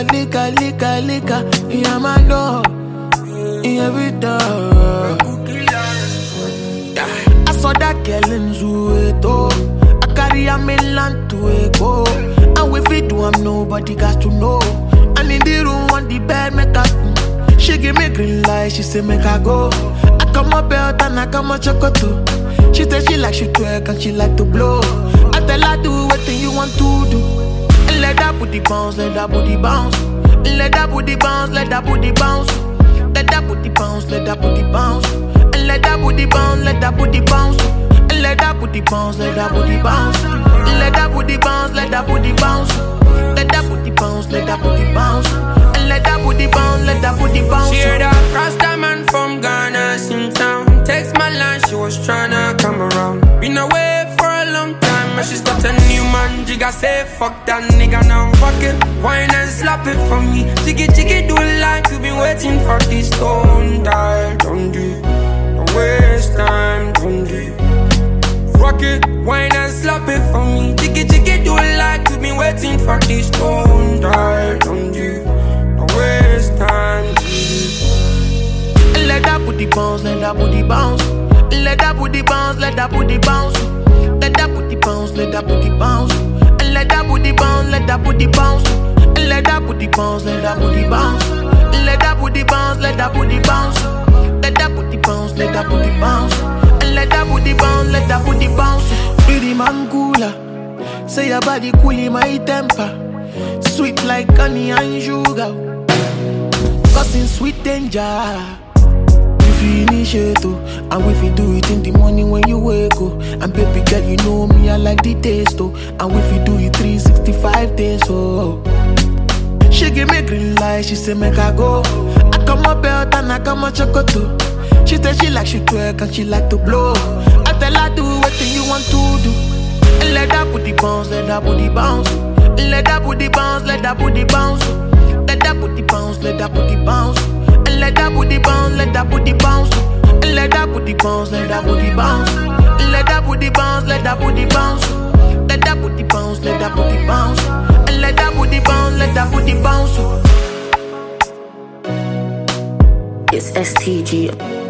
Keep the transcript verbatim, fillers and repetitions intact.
lika, lika, lika, lika. Yeah, my love. In every door. I saw that girl in Zueto. I carry a mainland to Echo. And if it do, I'm nobody got to know. And in the room on the bed, make her. She give me green light, she say make her go. I come up belt and I come a chocolate. She say she like she twerk and she like to blow. I tell her do everything you want to do. And let that booty bounce, let that booty bounce. And let that booty bounce, let that booty bounce. Let that booty bounce, let that booty bounce. And let that booty bounce, let that booty bounce. And let that booty bounce, let that booty bounce. And let that booty bounce, let that booty bounce. Let that booty bounce, let that booty bounce. And let that booty bounce, let that booty bounce. She heard a Rasta man from Ghana in town. Text my line, she was tryna come around. Been away for a long time, and she stopped a new man. Jigga say fuck that nigga now. Fuck it, wine and slap it for me. Jiggy jiggy do it like you been waiting for this stone die. Don't do, don't waste time, don't do. Rock it, wine and slap it for me. Jiggy jiggy do it like you been waiting for this stone die. Don't do, don't waste time, don't do. Let that booty bounce, let that booty bounce. Let that booty bounce, let that booty bounce. Let that booty bounce, let that booty bounce. And let that booty bounce, let that booty bounce. And let that booty bounce, let that booty bounce. Let that booty bounce, let that booty bounce. Let that booty bounce, let that booty bounce. And let that booty bounce, let that booty bounce. Pretty man cooler, say your body cool in my temper. Sweet like honey and sugar, causing sweet danger. Finish it too. And if you do it in the morning when you wake up. And baby girl, you know me, I like the taste too. And if you do it three sixty-five days, oh. She give me green light, she say make her go. I come up belt and I come a chocolate too. She say she like she twerk and she like to blow. I tell her do everything you want to do. And let that booty bounce, let that booty bounce. Let that booty bounce, let that booty bounce. Let that booty bounce, let that booty bounce. And let that booty bounce, let that booty bounce. And let that booty bounce, let that booty bounce. And let that booty bounce, let that booty bounce. Let that booty bounce, let that booty bounce. And let that booty bounce, let that booty bounce. It's S T G.